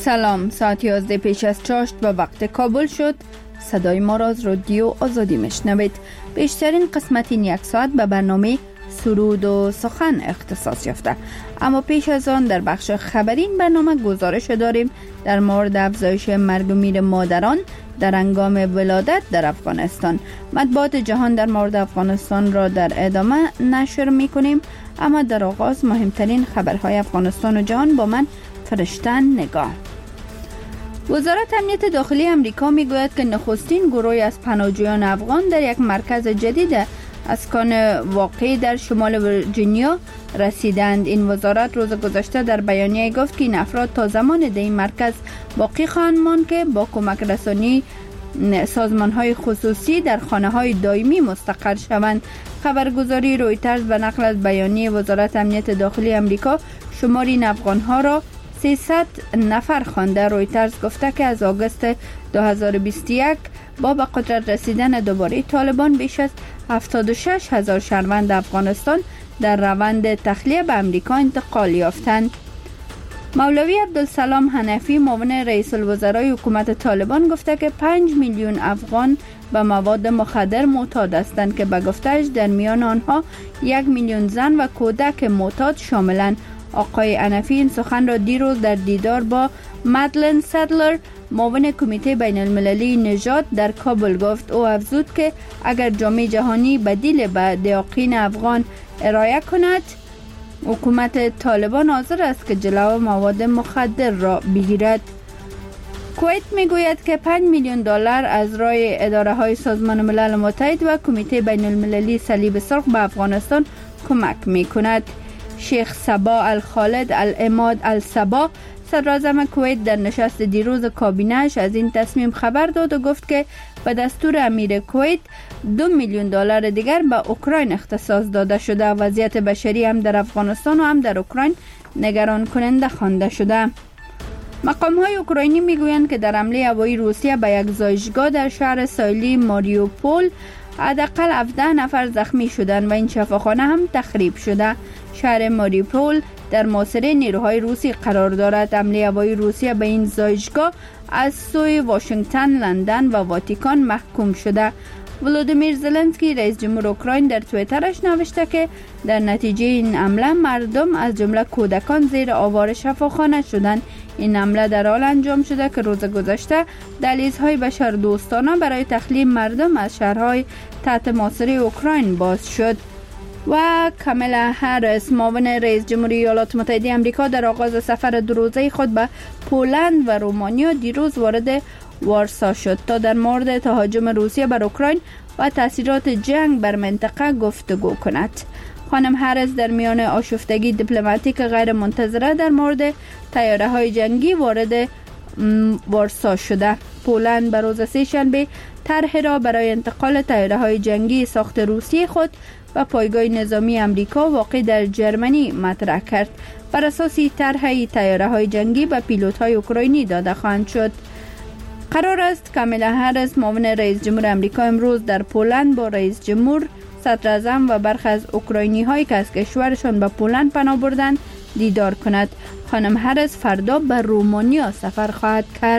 سلام، ساعت 11 پیش از چاشت و وقت کابل شد. صدای ما را از رادیو آزادی میشنوید. بیشترین قسمت این یک ساعت به برنامه سرود و سخن اختصاص یافته. اما پیش از آن در بخش خبری این برنامه گزارش داریم در مورد افزایش مرگ و میر مادران در هنگام ولادت در افغانستان. مطبوعات جهان در مورد افغانستان را در ادامه نشر میکنیم، اما در آغاز مهمترین خبرهای افغانستان و جهان با من فرشته نگاه. وزارت امنیت داخلی امریکا میگوید که نخستین گروهی از پناهجویان افغان در یک مرکز جدید اسکان واقع در شمال ویرجینیا رسیدند. این وزارت روز گذشته در بیانیه گفت که این افراد تا زمان در این مرکز باقی خواهند ماند که با کمک رسانی سازمان‌های خصوصی در خانه‌های دائمی مستقر شوند. خبرگزاری رویترز به نقل از بیانیه وزارت امنیت داخلی امریکا شمار این افغان‌ها را 300 نفر خوانده. رویترز گفته که از آگوست 2021 با به قدرت رسیدن دوباره طالبان بیش از 76,000 شهروند افغانستان در روند تخلیه به امریکا انتقال یافتند. مولوی عبدالسلام حنفی معاون رئیس الوزرای حکومت طالبان گفته که 5 میلیون افغان به مواد مخدر معتاد هستند که به گفته‌اش در میان آنها 1 میلیون زن و کودک معتاد شاملند. آقای حنفی این سخن را دیروز در دیدار با مدلن سدلر معاون کمیته بین المللی نژاد در کابل گفت. او افزود که اگر جامعه جهانی بدیل به دیاقین افغان ارائه کند، حکومت طالبان حاضر است که جلو مواد مخدر را بگیرد. کویت میگوید که 5 میلیون دلار از راه اداره‌های سازمان ملل متحد و کمیته بین المللی صلیب سرخ به افغانستان کمک میکند. شیخ صبا الخالد العماد الصبا صدراعظم کویت در نشست دیروز کابینه‌اش از این تصمیم خبر داد و گفت که به دستور امیر کویت 2 میلیون دلار دیگر به اوکراین اختصاص داده شده. وضعیت بشری هم در افغانستان و هم در اوکراین نگران کننده خوانده شده. مقام‌های اوکراینی میگویند که در حمله هوایی روسیه به یک زایشگاه در شهر ساحلی ماریوپول حداقل 17 نفر زخمی شدند و این شفاخانه هم تخریب شده. شهر ماریوپول در محاصره نیروهای روسی قرار دارد. حمله هوایی روسیه به این زایشگاه از سوی واشنگتن، لندن و واتیکان محکوم شده. ولودیمیر زلنسکی رئیس جمهور اوکراین در توییترش نوشته که در نتیجه این حمله مردم از جمله کودکان زیر آوار شفاخانه شدند. این حمله در حال انجام شده که روز گذشته دهلیزهای بشردوستانه برای تخلیه مردم از شهرهای تحت محاصره اوکراین باز شد. و کاملا هریس معاون رئیس جمهوری ایالات متحده آمریکا در آغاز سفر دو روزه خود به پولند و رومانیا دیروز وارد وارسا شد تا در مورد تهاجم روسیه بر اوکراین و تاثیرات جنگ بر منطقه گفتگو کند. خانم هریس در میان آشفتگی دیپلماتیک غیر منتظره در مورد طیاره‌های جنگی وارد وارسا شده. پولند به روز سه‌شنبه طرح را برای انتقال طیاره‌های جنگی ساخت روسیه خود و پایگاه نظامی امریکا واقع در جرمنی مطرح کرد. بر اساس طرح طیاره‌های جنگی به پیلوت‌های اوکراینی داده خواهند شد. قرار است کاملا هریس معاون رئیس جمهور امریکا امروز در پولند با رئیس جمهور، صدراعظم و برخی از اوکراینی‌هایی که از کشورشان به پولند پناه بردند دیدار کند. خانم هریس فردا به رومانیا سفر خواهد کرد.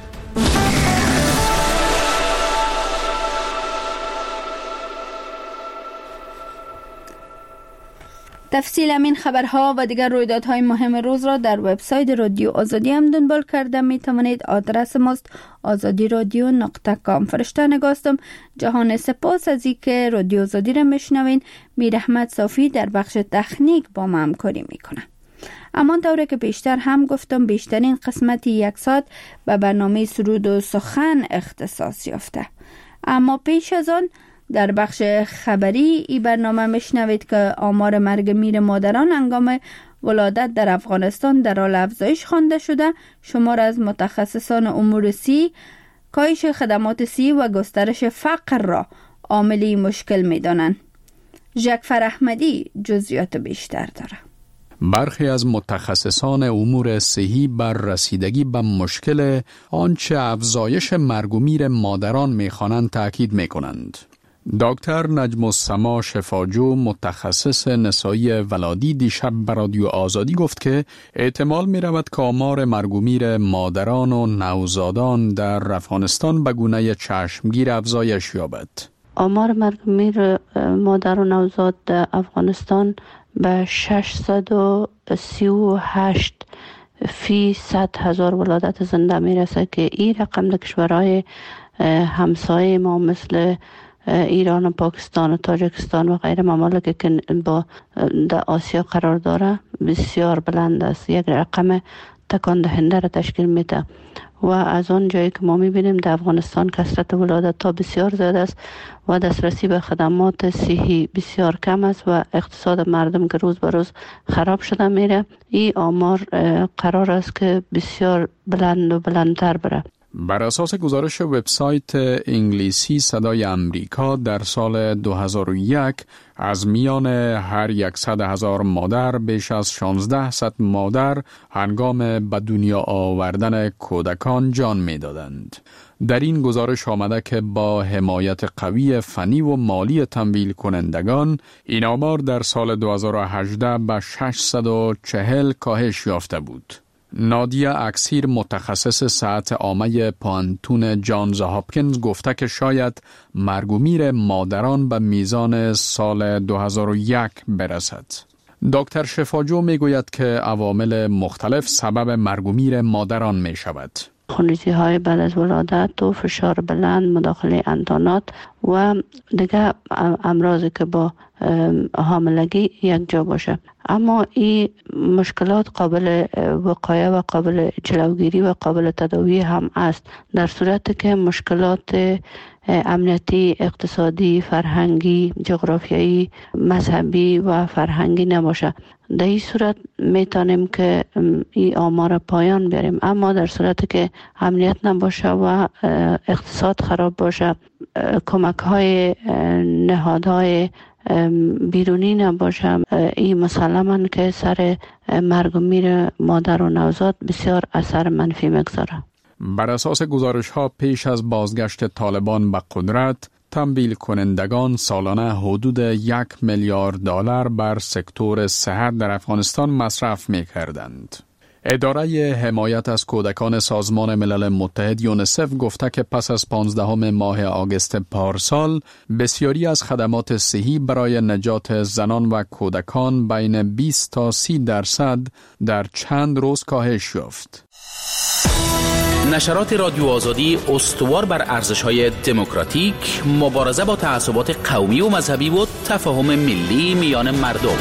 تفصیل این خبرها و دیگر رویدادهای مهم روز را در وبسایت رادیو آزادی هم دنبال کرده می توانید. آدرس ماست azadiradyo.com. فرشته نگاستم. جهان سپاس از اینکه رادیو آزادی را میشنوین. میر احمد صافی در بخش تکنیک با ما همکاری میکنه. اما طوری که بیشتر هم گفتم بیشترین قسمتی یک ساعت به برنامه سرود و سخن اختصاص یافته. اما پیش از آن در بخش خبری ای برنامه میشنوید که آمار مرگ میر مادران هنگام ولادت در افغانستان در حال افزایش خوانده شده. شمار از متخصصان امور صحی کاهش خدمات صحی و گسترش فقر را عاملی مشکل میدانند. ژکفر احمدی جزئیات بیشتر داره. برخی از متخصصان امور صحی بر رسیدگی به مشکل آنچه افزایش مرگ و میر مادران می‌خوانند تاکید می‌کنند. دکتر نجم السما شفاجو متخصص نسایی ولادی دیشب به رادیو آزادی گفت که احتمال می رود که آمار مرگ و میر مادران و نوزادان در افغانستان به گونه چشمگیر افزایش یابد. آمار مرگ و میر مادر و نوزاد در افغانستان به 638 فی 100,000 ولادت زنده می رسه که این رقم در کشورهای همسایه ما مثل ایران و پاکستان و تاجیکستان و غیره ممالک که با در آسیا قرار داره بسیار بلند است. یک رقم تکان دهنده را تشکیل میده و از آن جایی که ما میبینیم در افغانستان کثرت ولادت ها بسیار زیاد است و دسترسی به خدمات صحی بسیار کم است و اقتصاد مردم که روز به روز خراب شده میره. این آمار قرار است که بسیار بلند و بلندتر بره. بر اساس گزارش وبسایت انگلیسی صدای امریکا در سال 2001 از میان هر 100,000 مادر بیش از 1600 مادر هنگام به دنیا آوردن کودکان جان می‌دادند. در این گزارش آمده که با حمایت قوی فنی و مالی تمویل کنندگان این آمار در سال 2018 به 640 کاهش یافته بود. نادیا اکسیر متخصص صحت عامه پانتون جانز هاپکینز گفته که شاید مرگ و میر مادران به میزان سال 2001 برسد. دکتر شفاجو میگوید که عوامل مختلف سبب مرگ و میر مادران می شود. خونریزی های بعد از ولادت و فشار بلند، مداخله اندانات و دیگه امراضی که با حاملگی یک جا باشه. اما این مشکلات قابل وقایه و قابل جلوگیری و قابل تداوی هم است در صورتی که مشکلات امنیتی، اقتصادی، فرهنگی، جغرافیایی، مذهبی و فرهنگی نباشه. در این صورت میتونیم که این آمار پایان بریم. اما در صورتی که امنیت نباشه و اقتصاد خراب باشه، کمک های نهادهای بیرونی نباشه، این مسلماً که سر مرگ و میر مادر و نوزاد بسیار اثر منفی میگذاره. بر اساس گزارش ها پیش از بازگشت طالبان به قدرت، تمویل کنندگان سالانه حدود 1 میلیارد دلار بر سکتور صحت در افغانستان مصرف می کردند. اداره حمایت از کودکان سازمان ملل متحد یونیسف گفته که پس از 15 ماه آگوست پارسال بسیاری از خدمات صحی برای نجات زنان و کودکان بین 20 تا 30% در چند روز کاهش یافت. نشرات رادیو آزادی استوار بر ارزش‌های دموکراتیک، مبارزه با تعصبات قومی و مذهبی و تفاهم ملی میان مردم.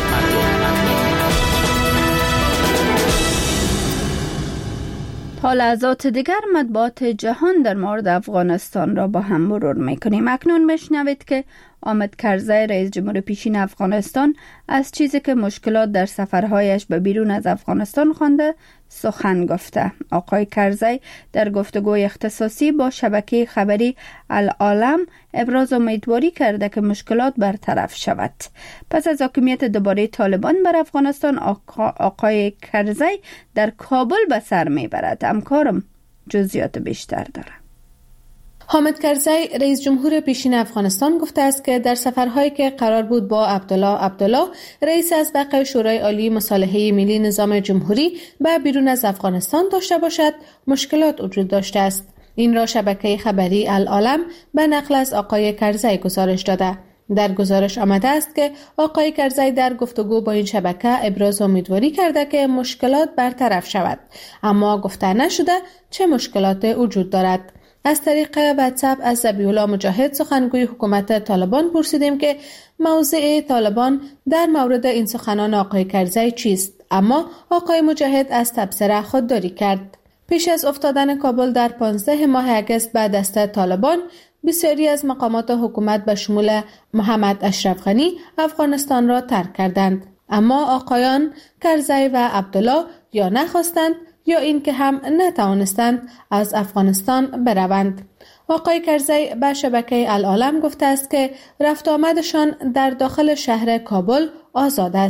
تا لحظات دیگر مطبوعات جهان در مورد افغانستان را با هم مرور میکنیم. اکنون بشنوید که حامد کرزی رئیس جمهور پیشین افغانستان از چیزی که مشکلات در سفرهایش به بیرون از افغانستان خوانده سخن گفته. آقای کرزی در گفتگوی اختصاصی با شبکه خبری العالم ابراز امیدواری کرده که مشکلات برطرف شود. پس از حاکمیت دوباره طالبان بر افغانستان، آقای کرزی در کابل به سر میبرد. همکارم جزئیات بیشتر داره. حامد کرزی رئیس جمهور پیشین افغانستان گفته است که در سفرهایی که قرار بود با عبدالله رئیس اسبق شورای عالی مصالحه ملی نظام جمهوری به بیرون از افغانستان داشته باشد، مشکلات وجود داشته است. این را شبکه خبری العالم به نقل از آقای کرزی گزارش داده. در گزارش آمده است که آقای کرزی در گفتگو با این شبکه ابراز امیدواری کرده که مشکلات برطرف شود، اما گفته نشده چه مشکلات وجود دارد. از طریق واتساپ از ذبیح‌الله مجاهد سخنگوی حکومت طالبان پرسیدیم که موضع طالبان در مورد این سخنان آقای کرزی چیست، اما آقای مجاهد از تبصره خودداری کرد. پیش از افتادن کابل در 15 ماه آگوست به دست طالبان، بسیاری از مقامات حکومت به شمول محمد اشرف غنی افغانستان را ترک کردند، اما آقایان کرزی و عبدالله یا نخواستند یا این که هم نتوانستند از افغانستان بروند. آقای کرزی به شبکه العالم گفته است که رفت آمدشان در داخل شهر کابل آزاد است.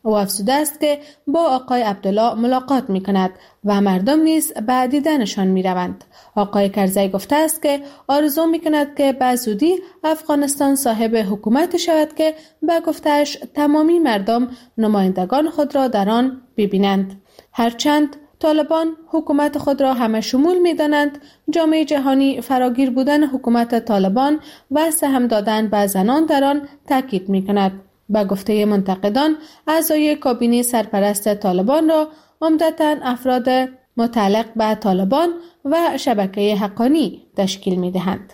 او افزوده است که با آقای عبدالله ملاقات می کند و مردم نیز به دیدنشان می روند. آقای کرزی گفته است که آرزو می کند که به زودی افغانستان صاحب حکومت شود که به گفته‌اش تمامی مردم نمایندگان خود را در آن ببینند. هرچند طالبان حکومت خود را همه شمول می دانند، جامعه جهانی فراگیر بودن حکومت طالبان و سهم دادن به زنان در آن تاکید می کند. به گفته منتقدان، اعضای کابینه سرپرست طالبان را عمدتاً افراد متعلق به طالبان و شبکه حقانی تشکیل می دهند.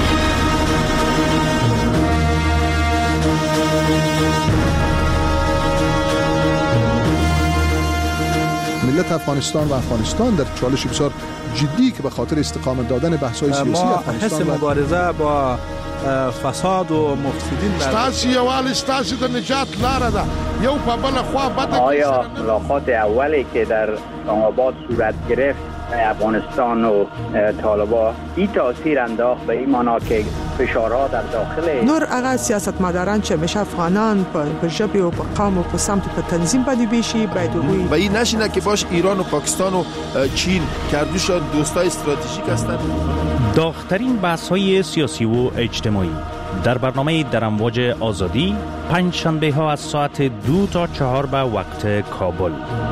ملت افغانستان و افغانستان در چالش بسیار جدی که به خاطر استقامت دادن بحث‌های سیاسی افغانستان حس مبارزه با فساد و مفسدین ستاسي یوال ستاسي د نجات لاره ده یو په بل خوا بده. آیا ملاقات اولی که در اسلام‌آباد صورت گرفت افغانستان و طالبان این تاثیر انداخت به این معنا که فشارها در داخل نور هغه سیاستمداران چې همیشه افغانان په ژبه او په قوم او په سمت په تنظیم باندې بیشي باید وي و این نشینه که باش ایران و پاکستان و چین کردوشان دوستای استراتژیک هستند. داغ‌ترین بحث‌های سیاسی و اجتماعی در برنامه در امواج آزادی پنج شنبه ها از ساعت 2 تا 4 به وقت کابل.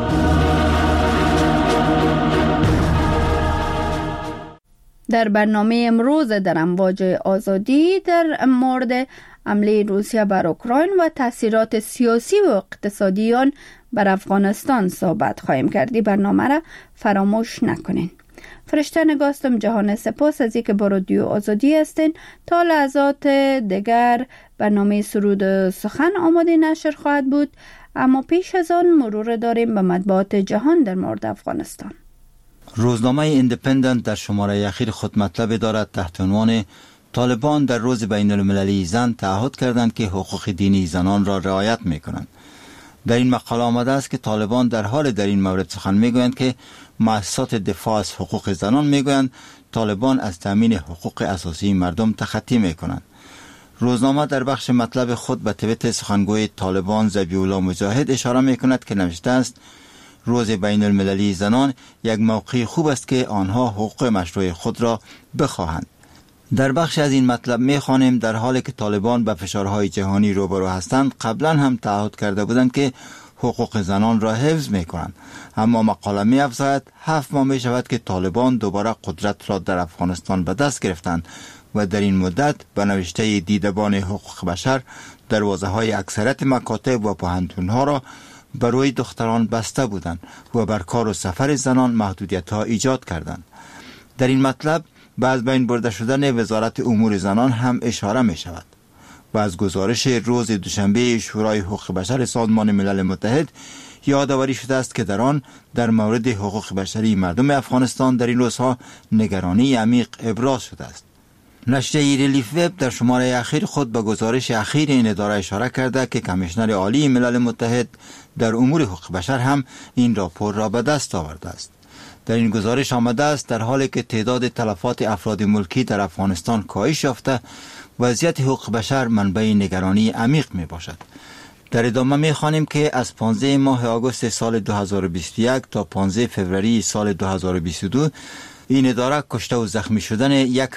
در برنامه امروز در امواج آزادی در مورد حمله روسیه بر اوکراین و تاثیرات سیاسی و اقتصادی آن بر افغانستان صحبت خواهیم کردی. برنامه را فراموش نکنین. فرشته نگاستم جهان سپاس از اینکه با رادیو آزادی هستین. تا لحظات دیگر برنامه سرود سخن آماده نشر خواهد بود، اما پیش از آن مرور داریم به مطبوعات جهان در مورد افغانستان. روزنامه ایندیپندنت در شماره اخیر خود مطلب دارد تحت عنوان طالبان در روز بین المللی زن تعهد کردند که حقوق دینی زنان را رعایت می‌کنند. در این مقاله آمده است که طالبان در حال در این مورد سخن می‌گویند که مؤسسات دفاع از حقوق زنان می‌گویند طالبان از تامین حقوق اساسی مردم تخطی می‌کنند. روزنامه در بخش مطلب خود به توییت سخنگوی طالبان ذبیح الله مجاهد اشاره می‌کند که نوشته است روز بین المللی زنان یک موقع خوب است که آنها حقوق مشروع خود را بخواهند. در بخش از این مطلب می‌خوانیم در حالی که طالبان به فشارهای جهانی روبرو هستند، قبلا هم تعهد کرده بودند که حقوق زنان را حفظ می‌کنند، اما مقاله می‌افزاید 7 ماه می‌شود که طالبان دوباره قدرت را در افغانستان به دست گرفتند و در این مدت به نوشته دیدبان حقوق بشر دروازه‌های اکثریت مکاتب و پوهنتون‌ها را برای دختران بسته بودند و بر کار و سفر زنان محدودیت‌ها ایجاد کردند. در این مطلب به از بین برده شدن وزارت امور زنان هم اشاره می شود و از گزارش روز دوشنبه شورای حقوق بشر سازمان ملل متحد یادآوری شده است که در آن در مورد حقوق بشری مردم افغانستان در این روزها نگرانی عمیق ابراز شده است. نشریه ریلیف وب در شماره اخیر خود به گزارش اخیر این اداره اشاره کرده که کمیشنر عالی ملل متحد در امور حقوق بشر هم این راپور را به دست آورده است. در این گزارش آمده است در حالی که تعداد تلفات افراد ملکی در افغانستان کاهش یافته، وضعیت حقوق بشر منبع نگرانی عمیق می باشد. در ادامه می خوانیم که از 15 ماه آگوست سال 2021 تا 15 فوریه سال 2022 این اداره کشته و زخمی شدن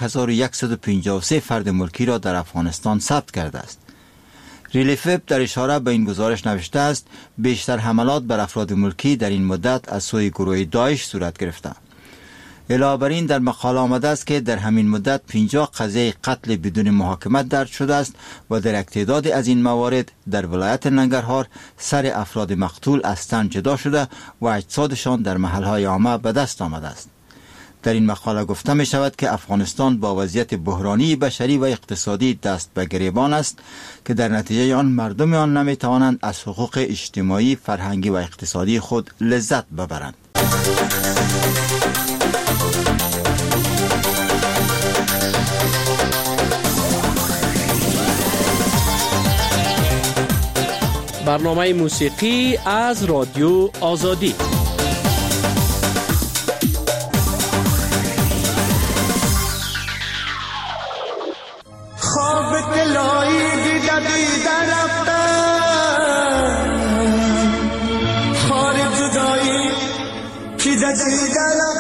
1153 فرد ملکی را در افغانستان ثبت کرده است. ریلیف وب در اشاره به این گزارش نوشته است بیشتر حملات بر افراد ملکی در این مدت از سوی گروه داعش صورت گرفته. علاوه بر این در مقاله آمده است که در همین مدت 50 قضیه قتل بدون محاکمه درج شده است و در یک تعداد از این موارد در ولایت ننگرهار سر افراد مقتول از تن جدا شده و اجسادشان در محلهای عامه به دست آمده است. در این مقاله گفته می شود که افغانستان با وضعیت بحرانی بشری و اقتصادی دست به گریبان است که در نتیجه آن مردم آن نمی توانند از حقوق اجتماعی، فرهنگی و اقتصادی خود لذت ببرند. برنامه موسیقی از رادیو آزادی. خواب دلایی دیده رفتم زندگی کردم